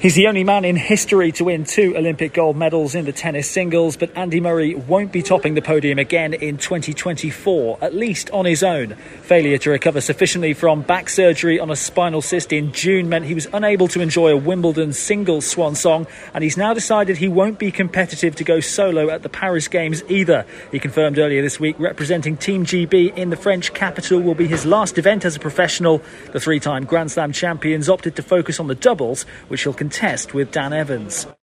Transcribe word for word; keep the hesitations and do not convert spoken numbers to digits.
He's the only man in history to win two Olympic gold medals in the tennis singles, but Andy Murray won't be topping the podium again in twenty twenty-four, at least on his own. Failure to recover sufficiently from back surgery on a spinal cyst in June meant he was unable to enjoy a Wimbledon singles swan song, and he's now decided he won't be competitive to go solo at the Paris Games either. He confirmed earlier this week representing Team G B in the French capital will be his last event as a professional. The three-time Grand Slam champions opted to focus on the doubles, which he'll contest with Dan Evans.